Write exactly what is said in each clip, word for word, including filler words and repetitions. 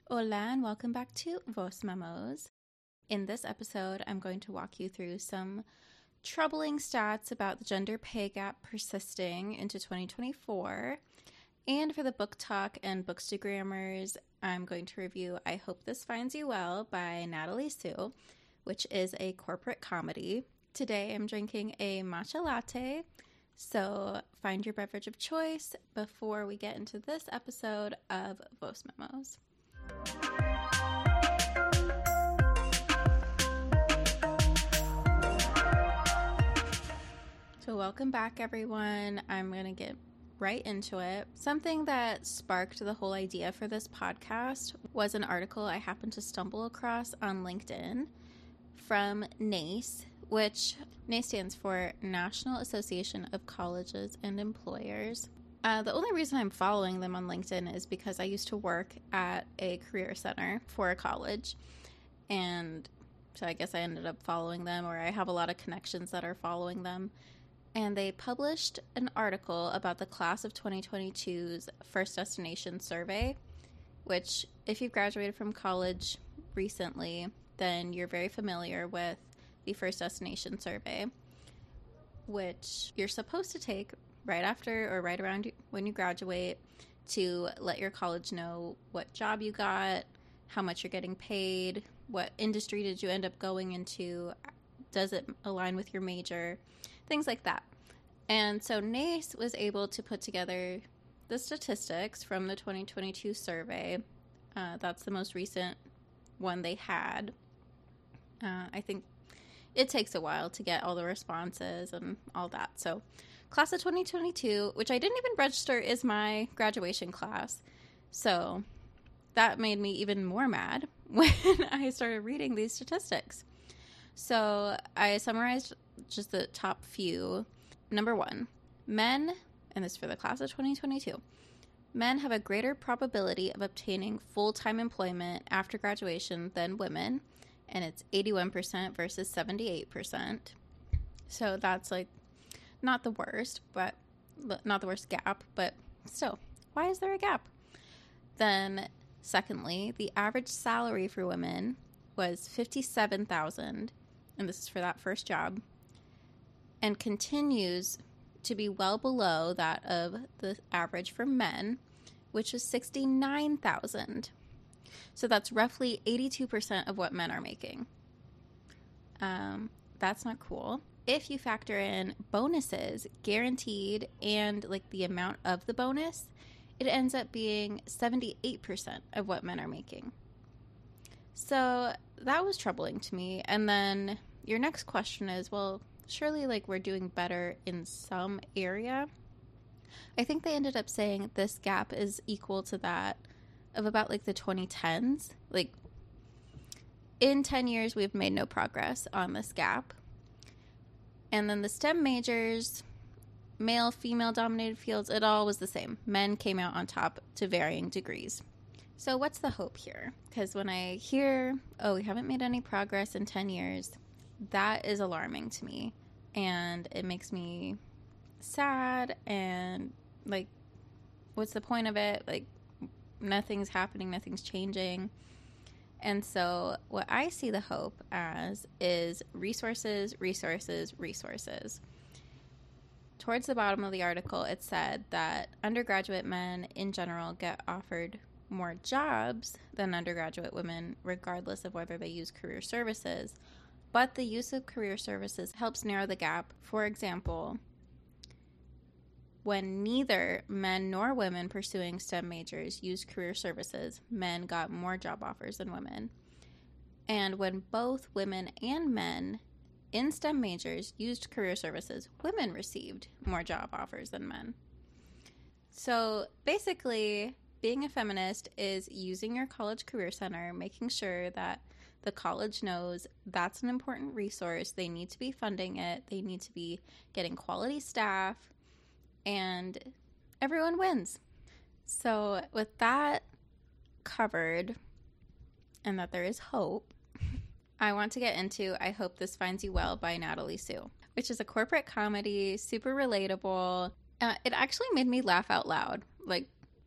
Hola and welcome back to Voz Memos. In this episode, I'm going to walk you through some troubling stats about the gender pay gap persisting into twenty twenty-four. And for the book talk and Bookstagrammers, I'm going to review I Hope This Finds You Well by Natalie Sue, which is a corporate comedy. Today I'm drinking a matcha latte, so find your beverage of choice before we get into this episode of Voz Memos. So welcome back, everyone. I'm going to get right into it. Something that sparked the whole idea for this podcast was an article I happened to stumble across on LinkedIn from NACE, which NACE stands for National Association of Colleges and Employers. Uh, the only reason I'm following them on LinkedIn is because I used to work at a career center for a college, and so I guess I ended up following them, or I have a lot of connections that are following them. And they published an article about the class of twenty twenty-two's First Destination Survey, which, if you've graduated from college recently, then you're very familiar with the First Destination Survey, which you're supposed to take right after or right around when you graduate to let your college know what job you got, how much you're getting paid, what industry did you end up going into, does it align with your major, things like that. And so NACE was able to put together the statistics from the twenty twenty-two survey. Uh, that's the most recent one they had. Uh, I think it takes a while to get all the responses and all that. So class of twenty twenty-two, which I didn't even register, is my graduation class. So that made me even more mad when I started reading these statistics. So I summarized just the top few. Number one, men, and this is for the class of twenty twenty-two, men have a greater probability of obtaining full-time employment after graduation than women, and it's eighty-one percent versus seventy-eight percent. So that's like not the worst, but not the worst gap, but still, why is there a gap? Then, secondly, the average salary for women was fifty-seven thousand dollars, and this is for that first job, and continues to be well below that of the average for men, which is sixty-nine thousand dollars. So that's roughly eighty-two percent of what men are making. Um, that's not cool. If you factor in bonuses, guaranteed, and like the amount of the bonus, it ends up being seventy-eight percent of what men are making. So that was troubling to me. And then your next question is, well, surely like we're doing better in some area. I think they ended up saying this gap is equal to that of about like the twenty tens. Like in ten years, we've made no progress on this gap. And then the STEM majors, male, female dominated fields, it all was the same. Men came out on top to varying degrees. So what's the hope here? Because when I hear, oh, we haven't made any progress in ten years, that is alarming to me. And it makes me sad and like, what's the point of it? Like, nothing's happening, nothing's changing. And so what I see the hope as is resources, resources, resources. Towards the bottom of the article, it said that undergraduate men in general get offered more jobs than undergraduate women, regardless of whether they use career services. But the use of career services helps narrow the gap. For example, when neither men nor women pursuing STEM majors used career services, men got more job offers than women. And when both women and men in STEM majors used career services, women received more job offers than men. So basically, being a feminist is using your college career center, making sure that the college knows that's an important resource. They need to be funding it. They need to be getting quality staff. And everyone wins. So with that covered, and that there is hope, I want to get into I Hope This Finds You Well by Natalie Sue, which is a corporate comedy, super relatable. Uh, it actually made me laugh out loud. Like,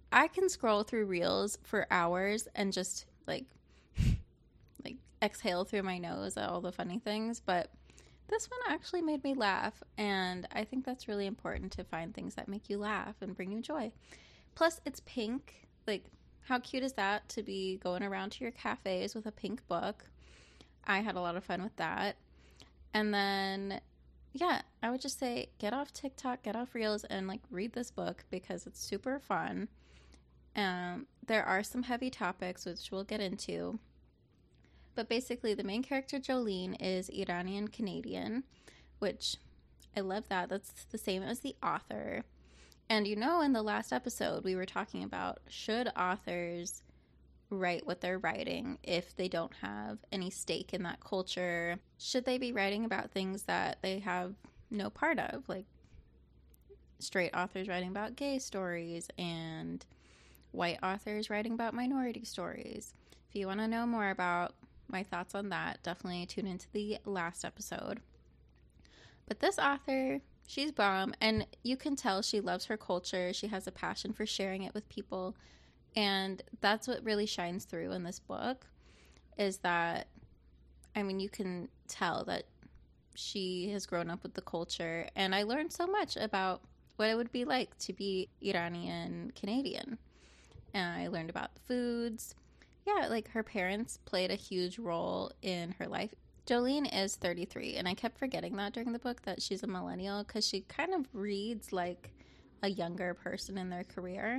I can scroll through reels for hours and just like like exhale through my nose at all the funny things, but this one actually made me laugh, and I think that's really important, to find things that make you laugh and bring you joy. Plus, it's pink. Like, how cute is that, to be going around to your cafes with a pink book? I had a lot of fun with that. And then, yeah, I would just say get off TikTok, get off Reels, and like read this book because it's super fun. Um, there are some heavy topics, which we'll get into. But basically, the main character, Jolene, is Iranian Canadian, which I love that. That's the same as the author. And you know, in the last episode, we were talking about, should authors write what they're writing if they don't have any stake in that culture? Should they be writing about things that they have no part of, like straight authors writing about gay stories and white authors writing about minority stories? If you want to know more about my thoughts on that, definitely tune into the last episode. But this author, she's bomb, and you can tell she loves her culture. She has a passion for sharing it with people, and that's what really shines through in this book, is that, I mean, you can tell that she has grown up with the culture, and I learned so much about what it would be like to be Iranian Canadian. And I learned about the foods. Yeah, like her parents played a huge role in her life. Jolene is thirty-three, and I kept forgetting that during the book, that she's a millennial, because she kind of reads like a younger person in their career.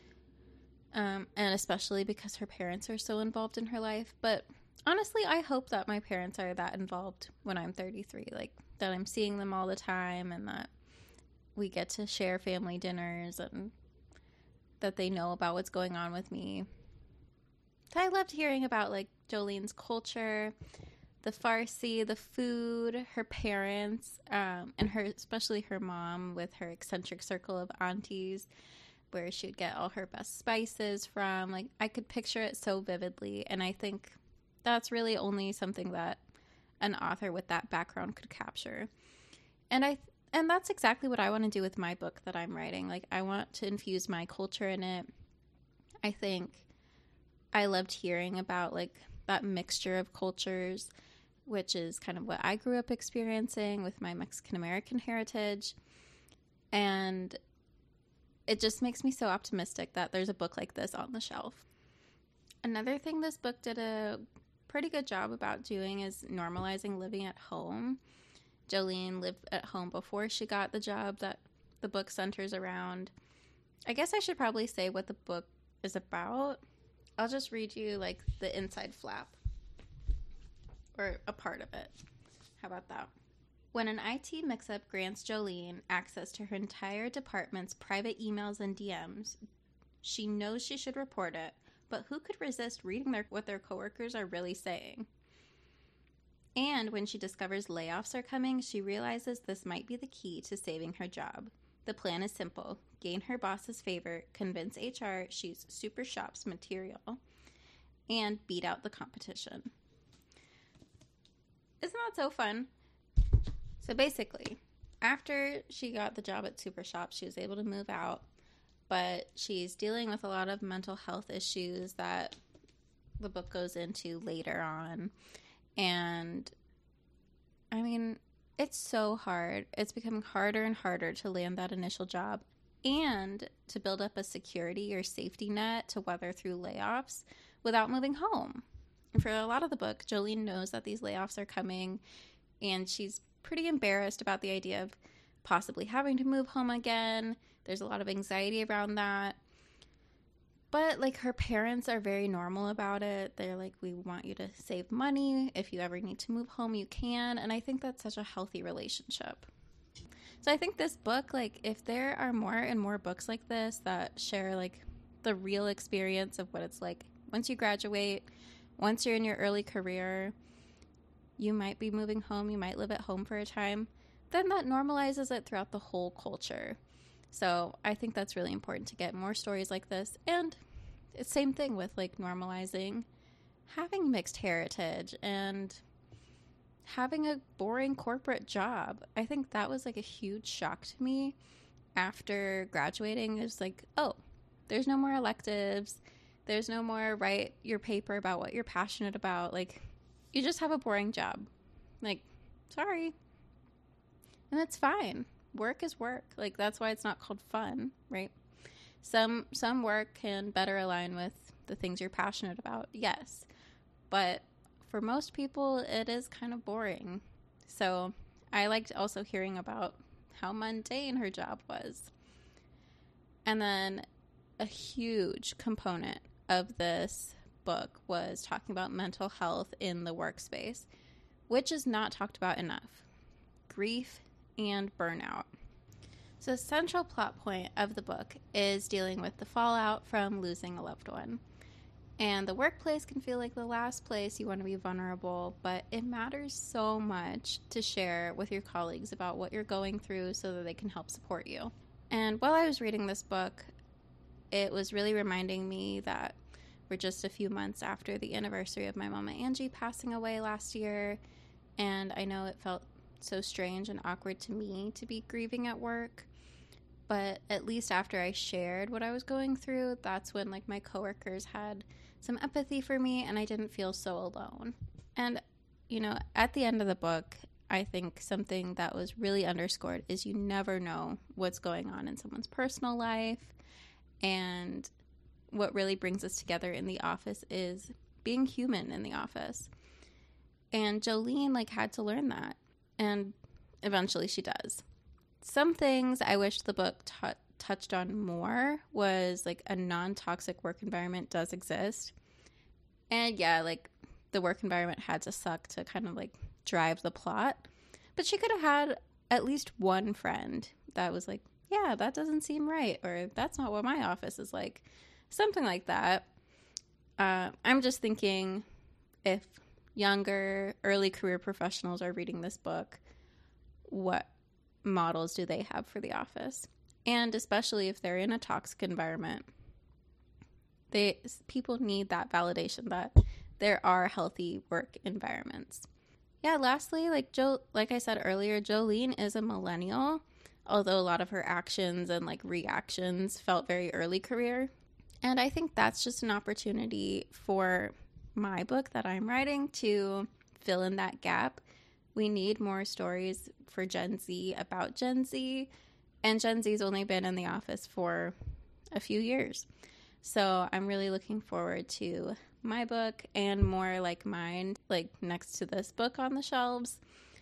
Um, and especially because her parents are so involved in her life. But honestly, I hope that my parents are that involved when I'm thirty-three, like that I'm seeing them all the time, and that we get to share family dinners, and that they know about what's going on with me. So I loved hearing about like Jolene's culture, the Farsi, the food, her parents, um, and her, especially her mom with her eccentric circle of aunties, where she would get all her best spices from. Like, I could picture it so vividly, and I think that's really only something that an author with that background could capture. And I and that's exactly what I want to do with my book that I'm writing. Like, I want to infuse my culture in it. I think I loved hearing about like that mixture of cultures, which is kind of what I grew up experiencing with my Mexican American heritage. And it just makes me so optimistic that there's a book like this on the shelf. Another thing this book did a pretty good job about doing is normalizing living at home. Jolene lived at home before she got the job that the book centers around. I guess I should probably say what the book is about. I'll just read you like the inside flap, or a part of it. How about that? When an I T mix-up grants Jolene access to her entire department's private emails and D Ms, she knows she should report it, but who could resist reading their, what their coworkers are really saying? And when she discovers layoffs are coming, she realizes this might be the key to saving her job. The plan is simple. Gain her boss's favor, convince H R she's Super Shop's material, and beat out the competition. Isn't that so fun? So basically, after she got the job at Super Shop, she was able to move out, but she's dealing with a lot of mental health issues that the book goes into later on. And, I mean, it's so hard. It's becoming harder and harder to land that initial job and to build up a security or safety net to weather through layoffs without moving home. And for a lot of the book, Jolene knows that these layoffs are coming, and she's pretty embarrassed about the idea of possibly having to move home again. There's a lot of anxiety around that. But, like, her parents are very normal about it. They're like, we want you to save money. If you ever need to move home, you can. And I think that's such a healthy relationship. So I think this book, like, if there are more and more books like this that share, like, the real experience of what it's like once you graduate, once you're in your early career, you might be moving home, you might live at home for a time, then that normalizes it throughout the whole culture. So I think that's really important to get more stories like this. And it's same thing with like normalizing having mixed heritage and having a boring corporate job. I think that was like a huge shock to me after graduating. It was like, oh, There's no more electives. There's no more write your paper about what you're passionate about. Like, you just have a boring job. Like, sorry. And it's fine. Work is work. Like, that's why it's not called fun, right? Some some work can better align with the things you're passionate about, yes. But for most people, it is kind of boring. So I liked also hearing about how mundane her job was. And then a huge component of this book was talking about mental health in the workspace, which is not talked about enough. Grief and burnout. So the central plot point of the book is dealing with the fallout from losing a loved one. And the workplace can feel like the last place you want to be vulnerable, but it matters so much to share with your colleagues about what you're going through so that they can help support you. And while I was reading this book, it was really reminding me that we're just a few months after the anniversary of my mama Angie passing away last year, and I know it felt so strange and awkward to me to be grieving at work, but at least after I shared what I was going through, that's when like my coworkers had some empathy for me and I didn't feel so alone. And, you know, at the end of the book, I think something that was really underscored is you never know what's going on in someone's personal life, and what really brings us together in the office is being human in the office. And Jolene like had to learn that, and eventually she does. Some things I wish the book t- touched on more was like a non-toxic work environment does exist. And yeah, like the work environment had to suck to kind of like drive the plot. But she could have had at least one friend that was like, yeah, that doesn't seem right, or that's not what my office is like. Something like that. Uh, I'm just thinking if younger, early career professionals are reading this book, what models do they have for the office? And especially if they're in a toxic environment, they people need that validation that there are healthy work environments. Yeah, lastly, like Jo, like I said earlier, Jolene is a millennial, although a lot of her actions and like reactions felt very early career. And I think that's just an opportunity for my book that I'm writing to fill in that gap. We need more stories for Gen Z about Gen Z, and Gen Z's only been in the office for a few years. So I'm really looking forward to my book and more like mine, like next to this book on the shelves.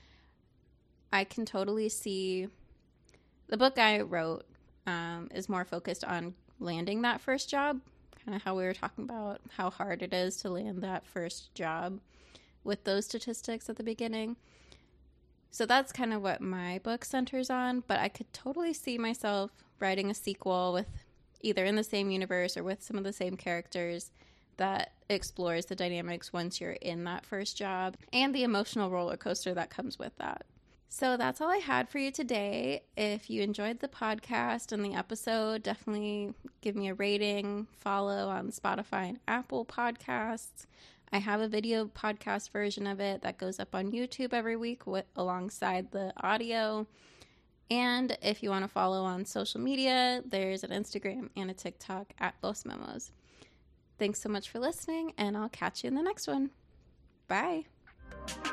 I can totally see the book I wrote um, is more focused on landing that first job, kind of how we were talking about how hard it is to land that first job with those statistics at the beginning. So that's kind of what my book centers on, but I could totally see myself writing a sequel with either in the same universe or with some of the same characters that explores the dynamics once you're in that first job and the emotional roller coaster that comes with that. So that's all I had for you today. If you enjoyed the podcast and the episode, definitely give me a rating, follow on Spotify and Apple Podcasts. I have a video podcast version of it that goes up on YouTube every week with, alongside the audio. And if you want to follow on social media, there's an Instagram and a TikTok at Los Memos. Thanks so much for listening, and I'll catch you in the next one. Bye.